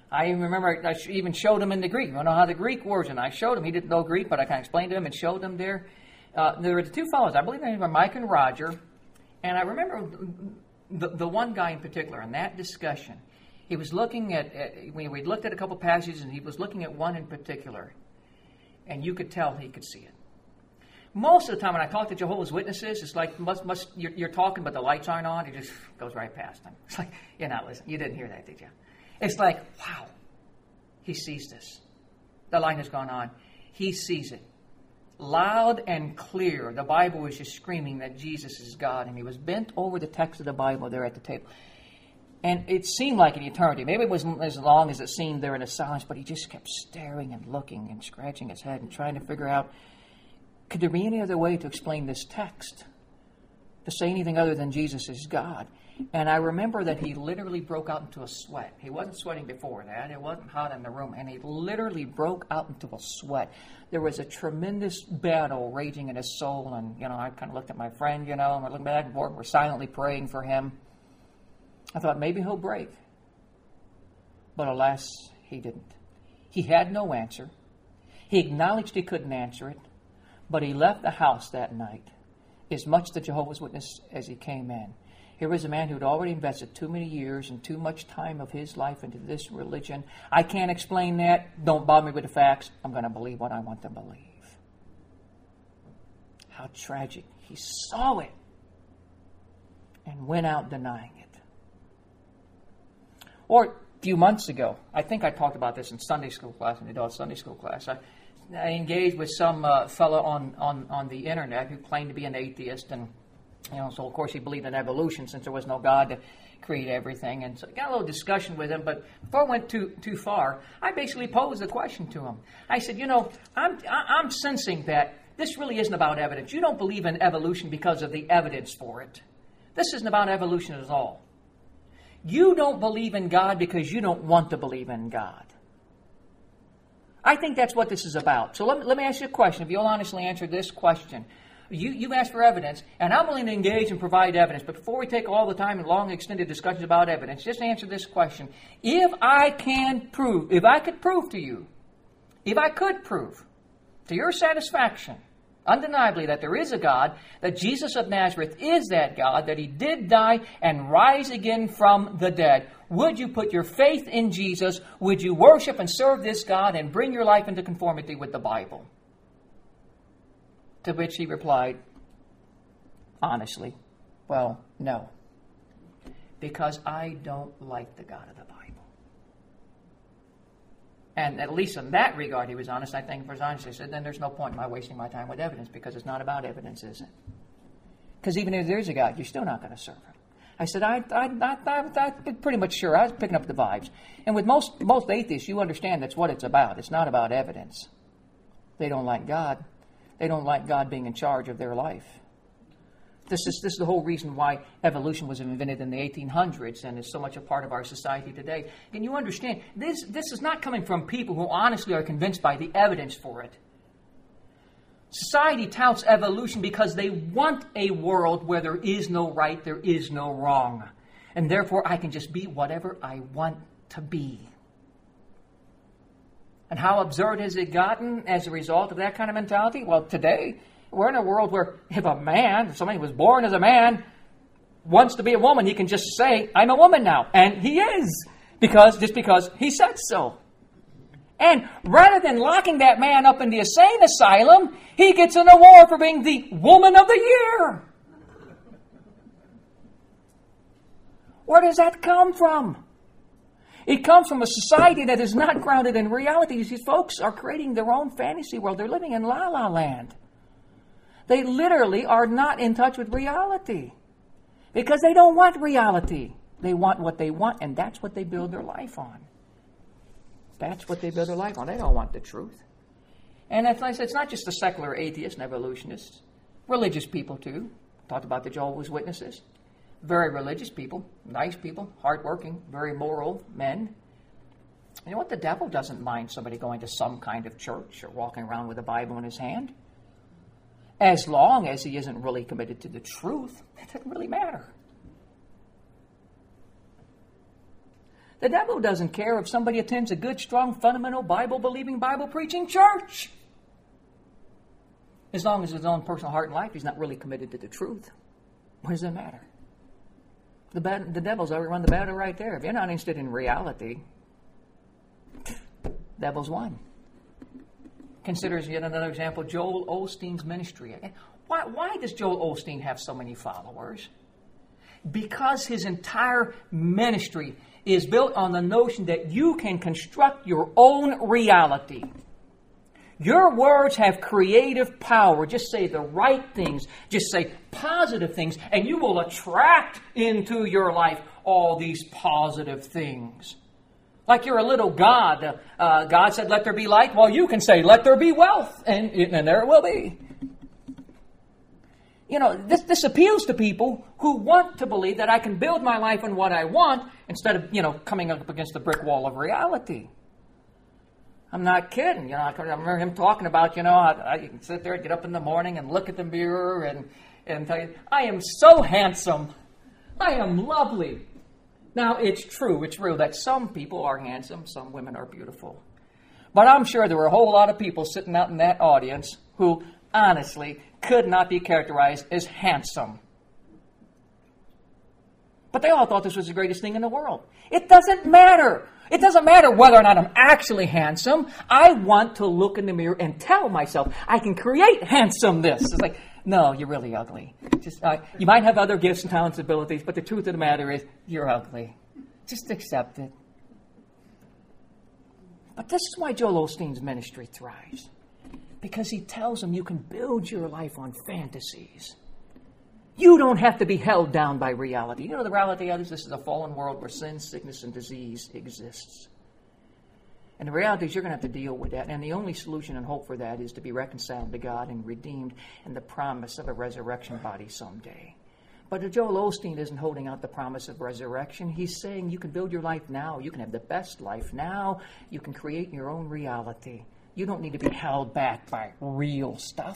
I even remember I even showed him in the Greek. You know how the Greek words, and I showed him. He didn't know Greek, but I kind of explained to him and showed him there. Uh, there were the two fellows. I believe their names were Mike and Roger. And I remember the, the one guy in particular in that discussion. He was looking at, at we we looked at a couple passages, and he was looking at one in particular, and you could tell he could see it. Most of the time when I talk to Jehovah's Witnesses, it's like must, must, you're, you're talking, but the lights aren't on. It just goes right past them. It's like, you're not listening. You didn't hear that, did you? It's like, wow, he sees this. The light has gone on. He sees it. Loud and clear. The Bible was just screaming that Jesus is God, and he was bent over the text of the Bible there at the table. And it seemed like an eternity. Maybe it wasn't as long as it seemed there in the silence, but he just kept staring and looking and scratching his head and trying to figure out, could there be any other way to explain this text? To say anything other than Jesus is God? And I remember that he literally broke out into a sweat. He wasn't sweating before that. It wasn't hot in the room. And he literally broke out into a sweat. There was a tremendous battle raging in his soul. And, you know, I kind of looked at my friend, you know, and we're looking back and forth. We're silently praying for him. I thought maybe he'll break. But alas, he didn't. He had no answer. He acknowledged he couldn't answer it. But he left the house that night as much the Jehovah's Witness as he came in. Here was a man who had already invested too many years and too much time of his life into this religion. I can't explain that. Don't bother me with the facts. I'm going to believe what I want to believe. How tragic. He saw it and went out denying it. Or a few months ago, I think I talked about this in Sunday school class, in the adult Sunday school class. I, I engaged with some uh, fellow on, on, on the internet who claimed to be an atheist, and you know, so of course he believed in evolution since there was no God to create everything. And so I got a little discussion with him, but before I went too too far, I basically posed a question to him. I said, you know, I'm I'm sensing that this really isn't about evidence. You don't believe in evolution because of the evidence for it. This isn't about evolution at all. You don't believe in God because you don't want to believe in God. I think that's what this is about. So let me, let me ask you a question. If you'll honestly answer this question. You, you've asked for evidence, and I'm willing to engage and provide evidence. But before we take all the time and long extended discussions about evidence, just answer this question. If I can prove, if I could prove to you, if I could prove to your satisfaction, undeniably that there is a God, that Jesus of Nazareth is that God, that he did die and rise again from the dead, would you put your faith in Jesus? Would you worship and serve this God and bring your life into conformity with the Bible? To which he replied, honestly, well, no. Because I don't like the God of the Bible. And at least in that regard, he was honest. I think for his honesty, he said, then there's no point in my wasting my time with evidence, because it's not about evidence, is it? Because even if there's a God, you're still not going to serve him. I said, I, I, I, I, I'm pretty much sure. I was picking up the vibes. And with most, most atheists, you understand that's what it's about. It's not about evidence. They don't like God. They don't like God being in charge of their life. This is, this is the whole reason why evolution was invented in the eighteen hundreds and is so much a part of our society today. And you understand, this, this is not coming from people who honestly are convinced by the evidence for it. Society touts evolution because they want a world where there is no right, there is no wrong. And therefore I can just be whatever I want to be. And how absurd has it gotten as a result of that kind of mentality? Well, today, we're in a world where if a man, if somebody who was born as a man, wants to be a woman, he can just say, I'm a woman now. And he is, because just because he said so. And rather than locking that man up in the insane asylum, he gets an award for being the woman of the year. Where does that come from? It comes from a society that is not grounded in reality. These folks are creating their own fantasy world. They're living in la la land. They literally are not in touch with reality because they don't want reality. They want what they want, and that's what they build their life on. That's what they build their life on. They don't want the truth. And as I said, it's not just the secular atheists and evolutionists. Religious people, too. Talked about the Jehovah's Witnesses. Very religious people, nice people, hardworking, very moral men. You know what? The devil doesn't mind somebody going to some kind of church or walking around with a Bible in his hand. As long as he isn't really committed to the truth, it doesn't really matter. The devil doesn't care if somebody attends a good, strong, fundamental, Bible-believing, Bible-preaching church. As long as his own personal heart and life, he's not really committed to the truth. What does that matter? The, bad, the devil's already run the battle right there. If you're not interested in reality, devil's won. Consider yet another example, Joel Osteen's ministry. Why, why does Joel Osteen have so many followers? Because his entire ministry is built on the notion that you can construct your own reality. Your words have creative power. Just say the right things. Just say positive things. And you will attract into your life all these positive things. Like you're a little God. Uh, God said, let there be light. Well, you can say, let there be wealth. And, and there it will be. You know, this, this appeals to people who want to believe that I can build my life on what I want instead of, you know, coming up against the brick wall of reality. I'm not kidding. You know, I remember him talking about, you know, I, I can sit there, get up in the morning and look at the mirror and, and tell you, I am so handsome. I am lovely. Now, it's true, it's true that some people are handsome, some women are beautiful. But I'm sure there were a whole lot of people sitting out in that audience who, honestly, could not be characterized as handsome. But they all thought this was the greatest thing in the world. It doesn't matter. It doesn't matter whether or not I'm actually handsome. I want to look in the mirror and tell myself I can create handsomeness. It's like, no, you're really ugly. Just uh, you might have other gifts and talents and abilities, but the truth of the matter is you're ugly. Just accept it. But this is why Joel Osteen's ministry thrives. Because he tells them you can build your life on fantasies. You don't have to be held down by reality. You know the reality of this? This is a fallen world where sin, sickness, and disease exists. And the reality is you're going to have to deal with that. And the only solution and hope for that is to be reconciled to God and redeemed and the promise of a resurrection body someday. But Joel Osteen isn't holding out the promise of resurrection. He's saying you can build your life now. You can have the best life now. You can create your own reality. You don't need to be held back by real stuff.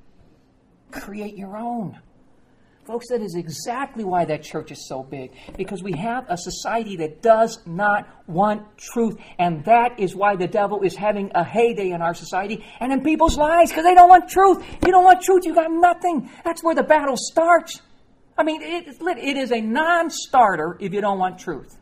Create your own. Folks, that is exactly why that church is so big. Because we have a society that does not want truth. And that is why the devil is having a heyday in our society and in people's lives. Because they don't want truth. If you don't want truth, you got nothing. That's where the battle starts. I mean, it, it is a non-starter if you don't want truth.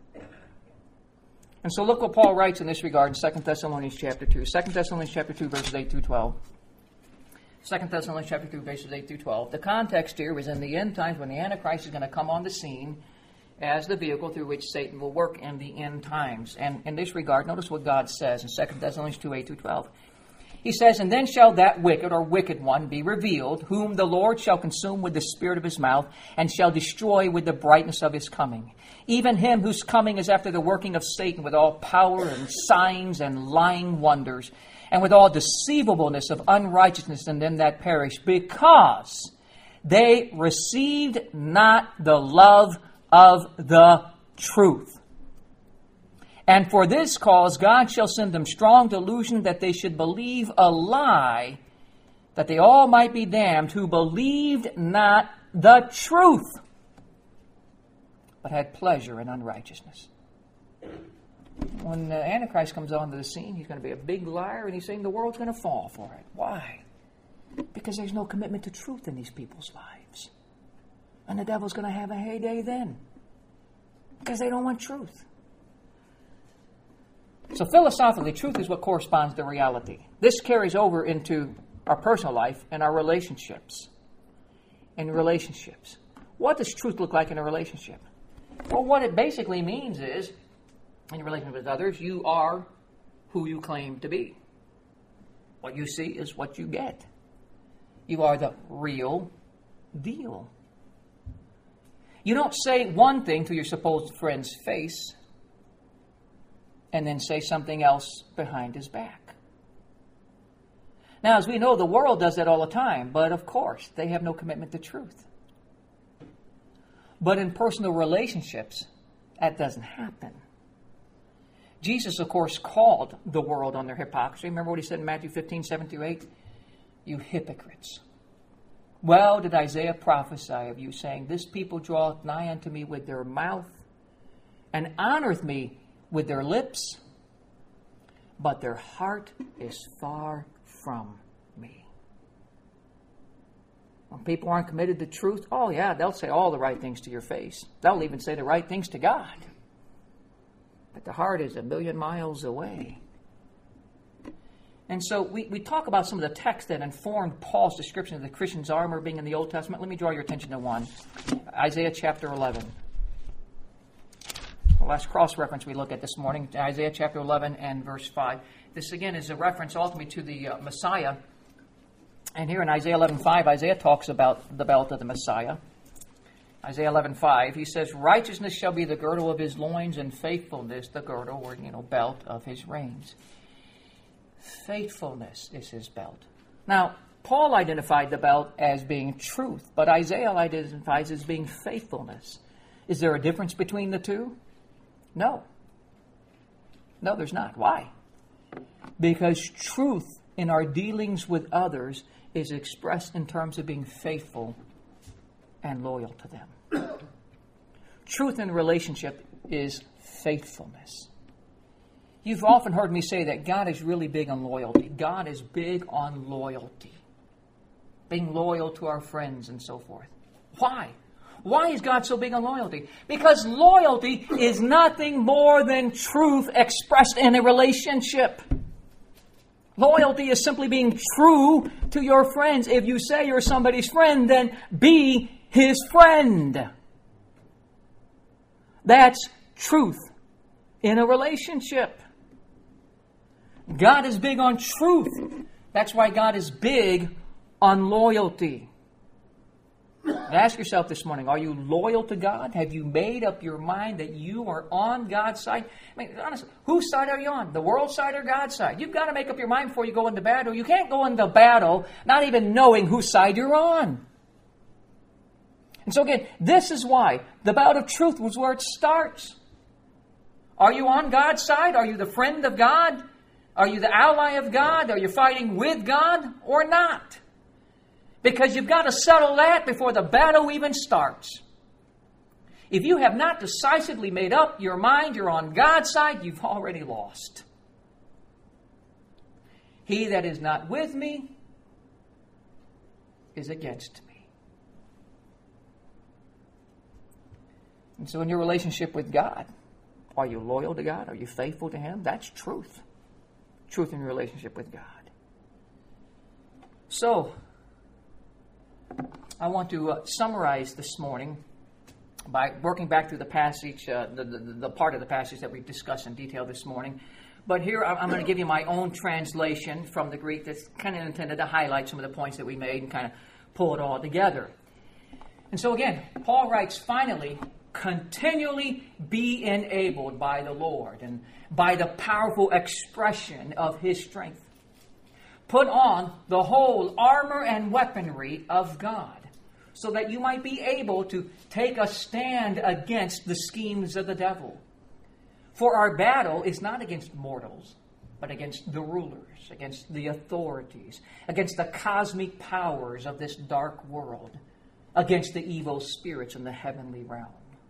And so look what Paul writes in this regard in Second Thessalonians chapter two. Second Thessalonians chapter two, verses eight through twelve. Second Thessalonians chapter two, verses eight through twelve. The context here is in the end times when the Antichrist is going to come on the scene as the vehicle through which Satan will work in the end times. And in this regard, notice what God says in Second Thessalonians two, eight through twelve. He says, and then shall that wicked or wicked one be revealed, whom the Lord shall consume with the spirit of his mouth, and shall destroy with the brightness of his coming. Even him whose coming is after the working of Satan with all power and signs and lying wonders, and with all deceivableness of unrighteousness in them that perish, because they received not the love of the truth. And for this cause God shall send them strong delusion that they should believe a lie, that they all might be damned, who believed not the truth, but had pleasure in unrighteousness. When the Antichrist comes onto the scene, he's going to be a big liar, and he's saying the world's going to fall for it. Why? Because there's no commitment to truth in these people's lives. And the devil's going to have a heyday then. Because they don't want truth. So philosophically, truth is what corresponds to reality. This carries over into our personal life and our relationships. In relationships. What does truth look like in a relationship? Well, what it basically means is, in your relationship with others, you are who you claim to be. What you see is what you get. You are the real deal. You don't say one thing to your supposed friend's face and then say something else behind his back. Now, as we know, the world does that all the time, but of course, they have no commitment to truth. But in personal relationships, that doesn't happen. Jesus, of course, called the world on their hypocrisy. Remember what he said in Matthew fifteen, seven through eight? You hypocrites. Well did Isaiah prophesy of you, saying, this people draweth nigh unto me with their mouth, and honoreth me with their lips, but their heart is far from me. When people aren't committed to truth, oh yeah, they'll say all the right things to your face. They'll even say the right things to God. But the heart is a million miles away. And so we, we talk about some of the texts that informed Paul's description of the Christian's armor being in the Old Testament. Let me draw your attention to one. Isaiah chapter eleven. The last cross-reference we look at this morning, Isaiah chapter eleven and verse five. This again is a reference ultimately to the uh, Messiah. And here in Isaiah eleven five, Isaiah talks about the belt of the Messiah. Isaiah eleven five, he says, righteousness shall be the girdle of his loins, and faithfulness the girdle, or, you know, belt of his reins. Faithfulness is his belt. Now, Paul identified the belt as being truth, but Isaiah identifies it as being faithfulness. Is there a difference between the two? No. No, there's not. Why? Because truth in our dealings with others is expressed in terms of being faithful and loyal to them. Truth in relationship is faithfulness. You've often heard me say that God is really big on loyalty. God is big on loyalty. Being loyal to our friends and so forth. Why? Why is God so big on loyalty? Because loyalty is nothing more than truth expressed in a relationship. Loyalty is simply being true to your friends. If you say you're somebody's friend, then be his friend. That's truth in a relationship. God is big on truth. That's why God is big on loyalty. Ask yourself this morning, are you loyal to God? Have you made up your mind that you are on God's side? I mean, honestly, whose side are you on? The world's side or God's side? You've got to make up your mind before you go into battle. You can't go into battle not even knowing whose side you're on. And so again, this is why the bout of truth was where it starts. Are you on God's side? Are you the friend of God? Are you the ally of God? Are you fighting with God or not? Because you've got to settle that before the battle even starts. If you have not decisively made up your mind you're on God's side, you've already lost. He that is not with me is against me. And so in your relationship with God, are you loyal to God? Are you faithful to Him? That's truth. Truth in your relationship with God. So, I want to uh, summarize this morning by working back through the passage, uh, the, the, the part of the passage that we've discussed in detail this morning. But here I'm going to give you my own translation from the Greek that's kind of intended to highlight some of the points that we made and kind of pull it all together. And so again, Paul writes, finally, continually be enabled by the Lord and by the powerful expression of His strength. Put on the whole armor and weaponry of God, so that you might be able to take a stand against the schemes of the devil. For our battle is not against mortals, but against the rulers, against the authorities, against the cosmic powers of this dark world, against the evil spirits in the heavenly realm.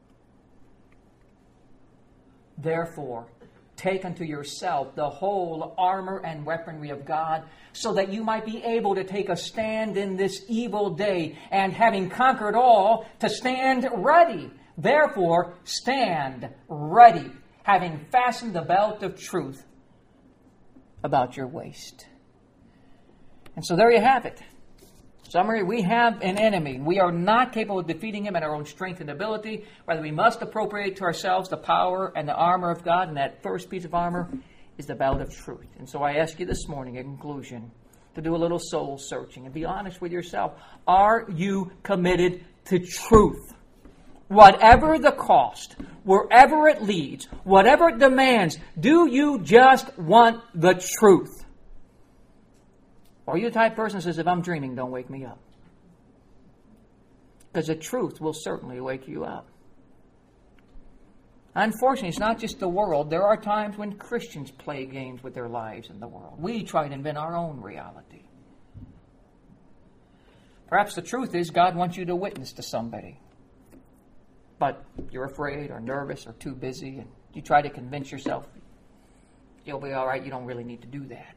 Therefore, take unto yourself the whole armor and weaponry of God, so that you might be able to take a stand in this evil day, and having conquered all, to stand ready. Therefore, stand ready, having fastened the belt of truth about your waist. And so there you have it. Summary, we have an enemy. We are not capable of defeating him in our own strength and ability. Rather, we must appropriate to ourselves the power and the armor of God. And that first piece of armor is the belt of truth. And so I ask you this morning, in conclusion, to do a little soul searching and be honest with yourself. Are you committed to truth? Whatever the cost, wherever it leads, whatever it demands, do you just want the truth? Or are you the type of person that says, if I'm dreaming, don't wake me up? Because the truth will certainly wake you up. Unfortunately, it's not just the world. There are times when Christians play games with their lives in the world. We try to invent our own reality. Perhaps the truth is God wants you to witness to somebody. But you're afraid or nervous or too busy and You try to convince yourself you'll be all right. You don't really need to do that.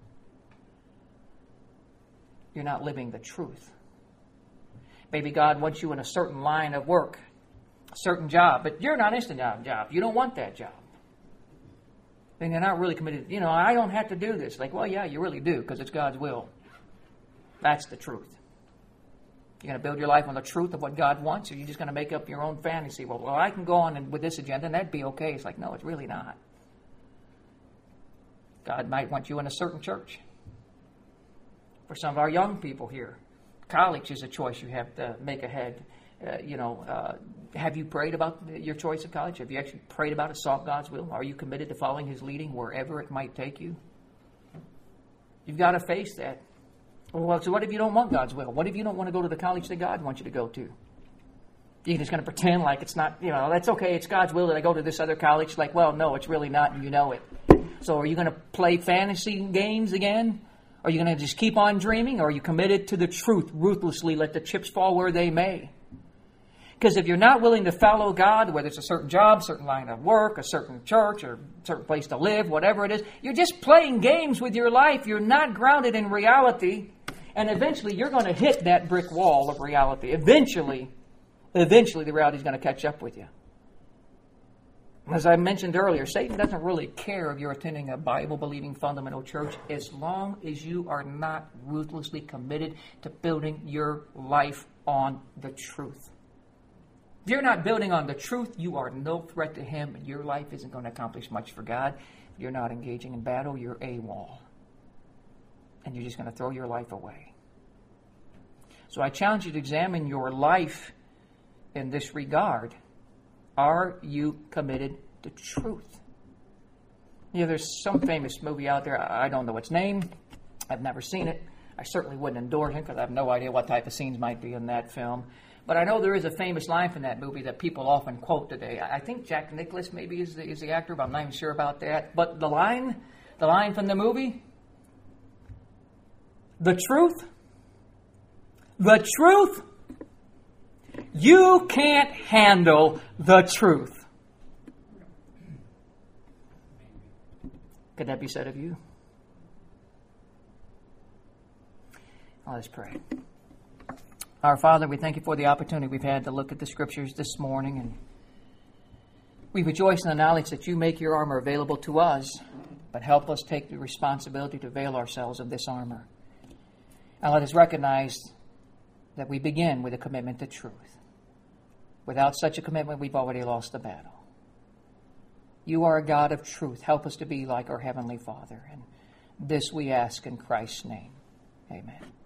You're not living the truth. Maybe God wants you in a certain line of work, a certain job, but you're not instant job job. You don't want that job. Then you're not really committed. You know, I don't have to do this. Like, well, yeah, you really do, because it's God's will. That's the truth. You're going to build your life on the truth of what God wants, or you're just going to make up your own fantasy. Well, well, I can go on and, with this agenda, and that'd be okay. It's like, no, it's really not. God might want you in a certain church. For some of our young people here, college is a choice you have to make ahead. Uh, you know, uh, have you prayed about your choice of college? Have you actually prayed about it, sought God's will? Are you committed to following His leading wherever it might take you? You've got to face that. Well, so what if you don't want God's will? What if you don't want to go to the college that God wants you to go to? You're just going to pretend like it's not, you know, that's okay, it's God's will that I go to this other college. Like, well, no, it's really not, and you know it. So are you going to play fantasy games again? Are you going to just keep on dreaming? Or are you committed to the truth, ruthlessly let the chips fall where they may? Because if you're not willing to follow God, whether it's a certain job, certain line of work, a certain church, or a certain place to live, whatever it is, you're just playing games with your life. You're not grounded in reality. And eventually you're going to hit that brick wall of reality. Eventually, eventually the reality is going to catch up with you. As I mentioned earlier, Satan doesn't really care if you're attending a Bible-believing fundamental church as long as you are not ruthlessly committed to building your life on the truth. If you're not building on the truth, you are no threat to him, and your life isn't going to accomplish much for God. If you're not engaging in battle, you're AWOL. And you're just going to throw your life away. So I challenge you to examine your life in this regard. Are you committed to truth? You know, there's some famous movie out there. I don't know its name. I've never seen it. I certainly wouldn't endorse it because I have no idea what type of scenes might be in that film. But I know there is a famous line from that movie that people often quote today. I think Jack Nicklaus maybe is the, is the actor, but I'm not even sure about that. But the line, the line from the movie, the truth, the truth, you can't handle the truth. Could that be said of you? Let's pray. Our Father, we thank you for the opportunity we've had to look at the Scriptures this morning, and we rejoice in the knowledge that you make your armor available to us, but help us take the responsibility to avail ourselves of this armor. And let us recognize that we begin with a commitment to truth. Without such a commitment, we've already lost the battle. You are a God of truth. Help us to be like our Heavenly Father. And this we ask in Christ's name. Amen.